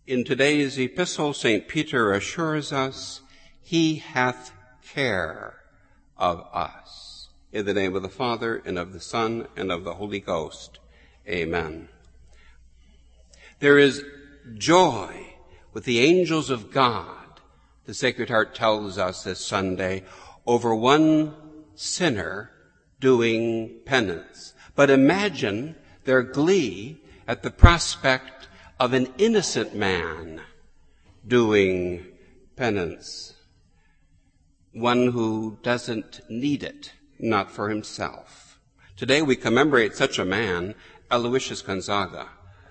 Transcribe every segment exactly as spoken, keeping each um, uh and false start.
In today's epistle, Saint Peter assures us, he hath care of us. In the name of the Father, and of the Son, and of the Holy Ghost. Amen. There is joy with the angels of God, the Sacred Heart tells us this Sunday, over one sinner doing penance. But imagine their glee at the prospect of an innocent man doing penance. One who doesn't need it, not for himself. Today we commemorate such a man, Aloysius Gonzaga.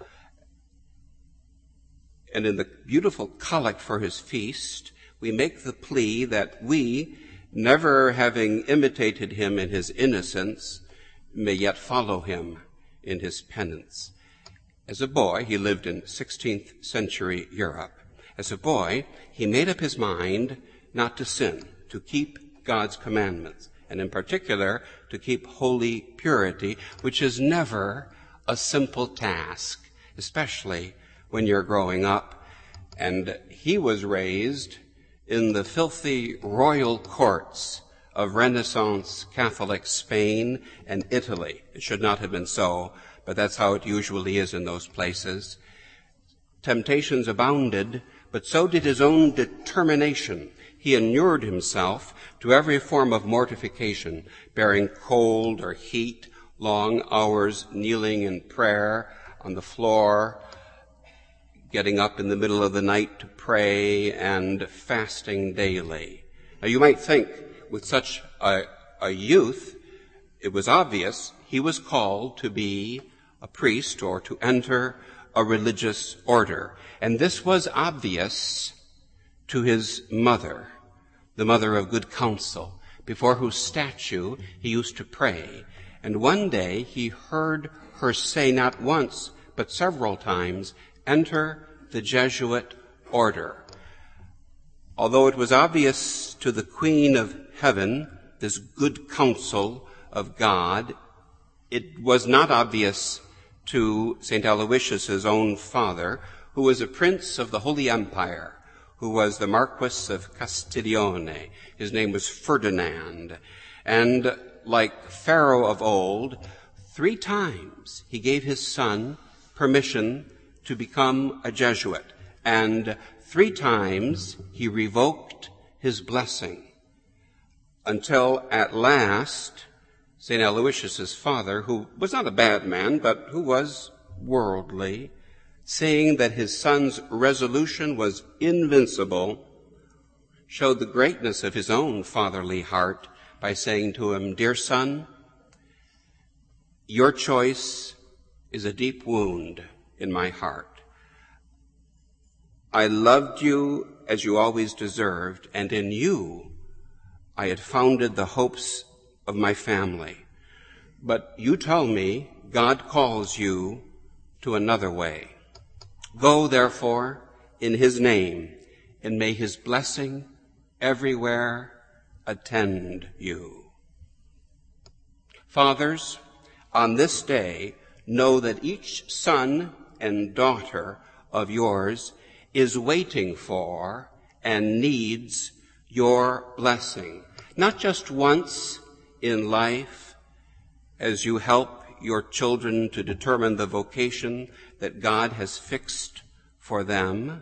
And in the beautiful collect for his feast, we make the plea that we, never having imitated him in his innocence, may yet follow him in his penance. As a boy, he lived in sixteenth century Europe. As a boy, he made up his mind not to sin, to keep God's commandments, and in particular, to keep holy purity, which is never a simple task, especially when you're growing up. And he was raised in the filthy royal courts of Renaissance Catholic Spain and Italy. It should not have been so, but that's how it usually is in those places. Temptations abounded, but so did his own determination. He inured himself to every form of mortification, bearing cold or heat, long hours kneeling in prayer on the floor, getting up in the middle of the night to pray, and fasting daily. Now you might think, with such a, a youth, it was obvious he was called to be a priest or to enter a religious order. And this was obvious to his mother, the mother of good counsel, before whose statue he used to pray. And one day he heard her say not once, but several times, enter the Jesuit order. Although it was obvious to the Queen of Heaven, this good counsel of God, it was not obvious to Saint Aloysius' own father, who was a prince of the Holy Empire, who was the Marquis of Castiglione. His name was Ferdinand. And like Pharaoh of old, three times he gave his son permission to become a Jesuit. And three times he revoked his blessing, until at last Saint Aloysius' father, who was not a bad man, but who was worldly, seeing that his son's resolution was invincible, showed the greatness of his own fatherly heart by saying to him, dear son, your choice is a deep wound in my heart. I loved you as you always deserved, and in you I had founded the hopes of my family. But you tell me God calls you to another way. Go, therefore, in his name, and may his blessing everywhere attend you. Fathers, on this day, know that each son and daughter of yours is waiting for and needs your blessing. Not just once in life, as you help your children to determine the vocation that God has fixed for them,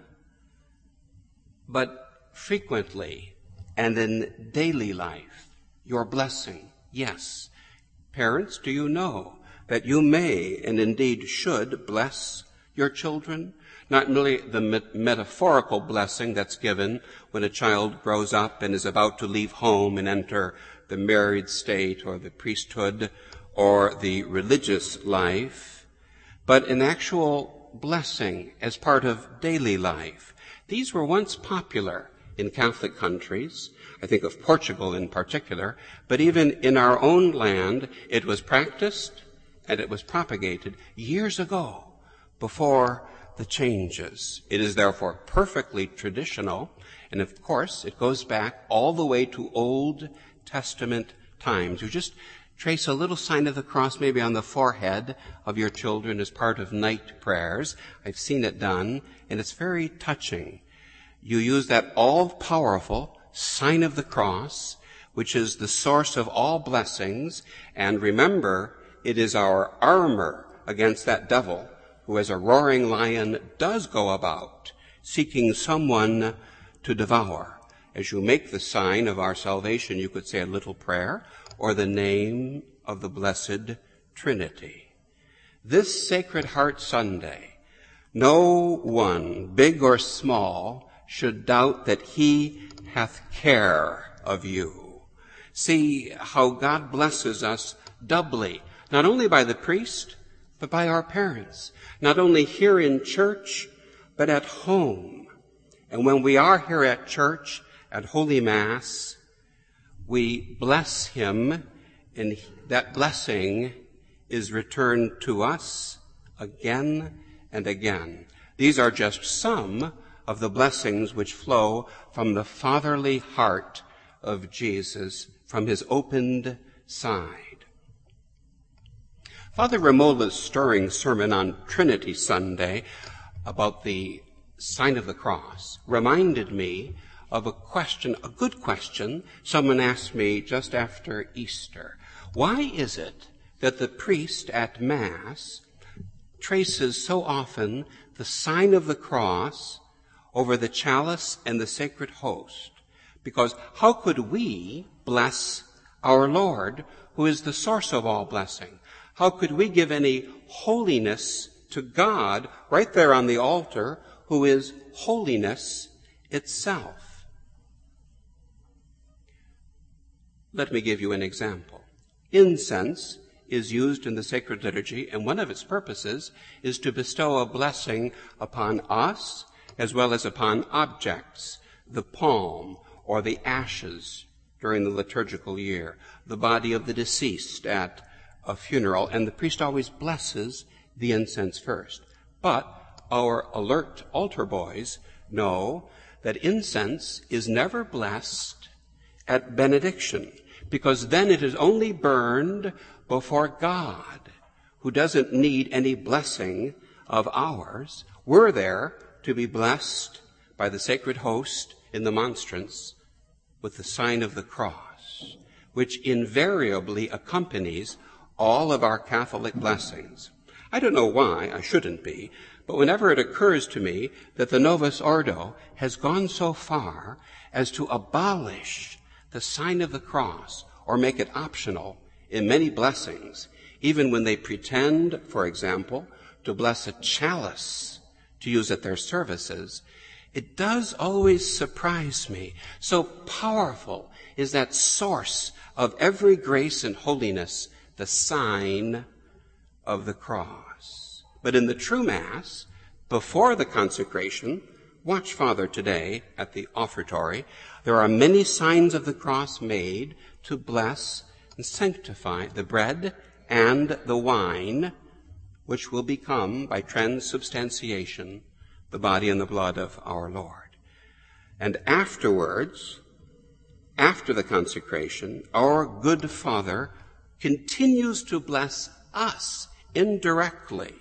but frequently and in daily life, your blessing. Yes, parents, do you know that you may and indeed should bless your children? Not merely the met- metaphorical blessing that's given when a child grows up and is about to leave home and enter the married state or the priesthood or the religious life, but an actual blessing as part of daily life. These were once popular in Catholic countries. I think of Portugal in particular, but even in our own land, it was practiced and it was propagated years ago before the changes. It is therefore perfectly traditional, and of course it goes back all the way to Old Testament times. You just Trace a little sign of the cross maybe on the forehead of your children as part of night prayers. I've seen it done, and it's very touching. You use that all-powerful sign of the cross, which is the source of all blessings, and remember, it is our armor against that devil who as a roaring lion does go about seeking someone to devour. As you make the sign of our salvation, you could say a little prayer or the name of the Blessed Trinity. This Sacred Heart Sunday, no one, big or small, should doubt that he hath care of you. See how God blesses us doubly, not only by the priest, but by our parents, not only here in church, but at home. And when we are here at church, at Holy Mass, we bless him, and that blessing is returned to us again and again. These are just some of the blessings which flow from the fatherly heart of Jesus, from his opened side. Father Ramola's stirring sermon on Trinity Sunday about the sign of the cross reminded me of a question, a good question, someone asked me just after Easter. Why is it that the priest at Mass traces so often the sign of the cross over the chalice and the sacred host? Because how could we bless our Lord, who is the source of all blessing? How could we give any holiness to God right there on the altar, who is holiness itself? Let me give you an example. Incense is used in the sacred liturgy, and one of its purposes is to bestow a blessing upon us as well as upon objects, the palm or the ashes during the liturgical year, the body of the deceased at a funeral, and the priest always blesses the incense first. But our alert altar boys know that incense is never blessed at benediction, because then it is only burned before God, who doesn't need any blessing of ours. We're there to be blessed by the sacred host in the monstrance with the sign of the cross, which invariably accompanies all of our Catholic blessings. I don't know why, I shouldn't be, but whenever it occurs to me that the Novus Ordo has gone so far as to abolish the sign of the cross or make it optional in many blessings, even when they pretend, for example, to bless a chalice to use at their services, it does always surprise me. So powerful is that source of every grace and holiness, the sign of the cross. But in the true Mass, before the consecration, watch, Father, today at the offertory, there are many signs of the cross made to bless and sanctify the bread and the wine, which will become, by transubstantiation, the body and the blood of our Lord. And afterwards, after the consecration, our good Father continues to bless us indirectly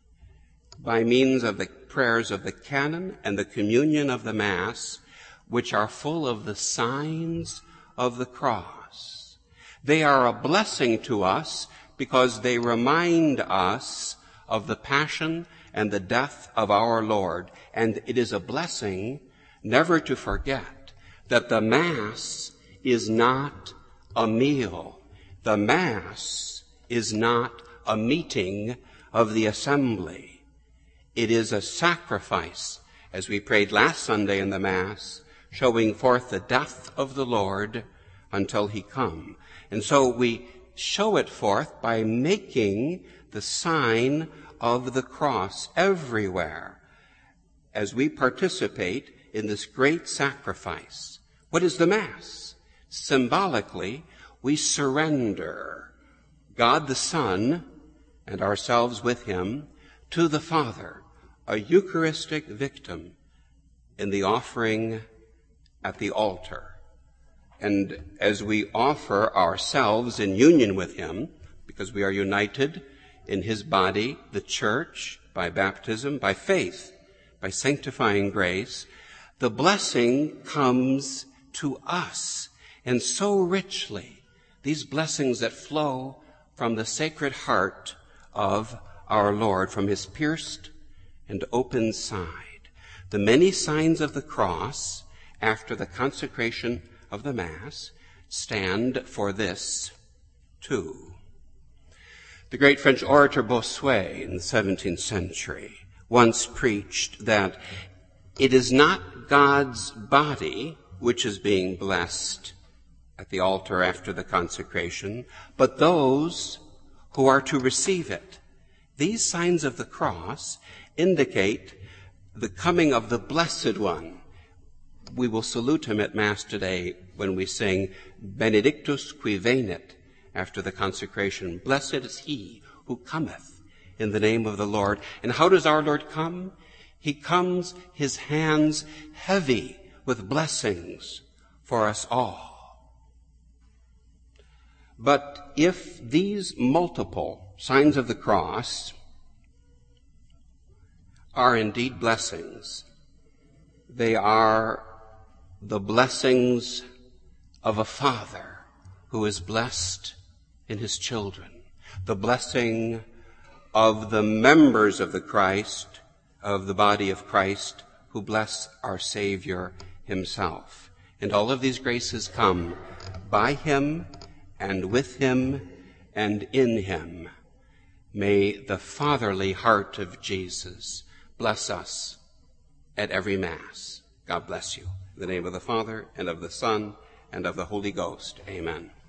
by means of the prayers of the canon and the communion of the Mass, which are full of the signs of the cross. They are a blessing to us because they remind us of the passion and the death of our Lord. And it is a blessing never to forget that the Mass is not a meal. The Mass is not a meeting of the assembly. It is a sacrifice, as we prayed last Sunday in the Mass, showing forth the death of the Lord until he come. And so we show it forth by making the sign of the cross everywhere as we participate in this great sacrifice. What is the Mass? Symbolically, we surrender God the Son and ourselves with him to the Father, a Eucharistic victim in the offering at the altar. And as we offer ourselves in union with him, because we are united in his body, the church, by baptism, by faith, by sanctifying grace, the blessing comes to us. And so richly, these blessings that flow from the sacred heart of our Lord, from his pierced and open side. The many signs of the cross after the consecration of the Mass stand for this too. The great French orator Bossuet in the seventeenth century once preached that it is not God's body which is being blessed at the altar after the consecration, but those who are to receive it. These signs of the cross indicate the coming of the Blessed One. We will salute him at Mass today when we sing Benedictus qui venit after the consecration. Blessed is he who cometh in the name of the Lord. And how does our Lord come? He comes, his hands heavy with blessings for us all. But if these multiple signs of the cross are indeed blessings, they are the blessings of a father who is blessed in his children, the blessing of the members of the Christ, of the body of Christ, who bless our Savior himself. And all of these graces come by him and with him and in him. May the fatherly heart of Jesus bless us at every Mass. God bless you. In the name of the Father, and of the Son, and of the Holy Ghost. Amen.